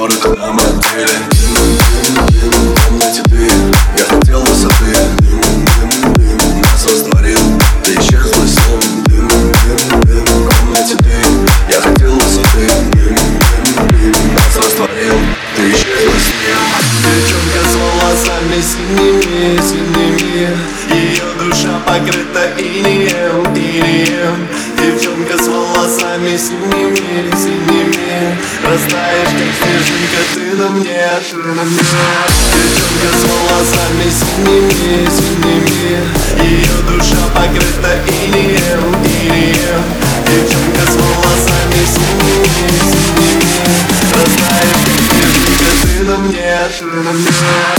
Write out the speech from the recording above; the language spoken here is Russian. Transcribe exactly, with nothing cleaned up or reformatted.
город на мотеле. Дым, дым, дым, в комнате ты. Я хотел высоты. Дым, дым, дым, нас растворил. Ты исчезла с ним. Дым, дым, дым, в комнате ты. Я хотел высоты. Дым, дым, дым, нас растворил. Ты исчезла с ним. Девчонка с волосами синими, синими. Ее душа покрыта инеем, инеем. Девчонка с волосами синими, синими. Растаешь, как снежинка, ты на мне, ты на мне. Девчонка с волосами синими, синими. Ее душа покрыта инеем, инеем. Девчонка с волосами синими, синими. Растаешь, как снежинка, ты на мне, ты на мне.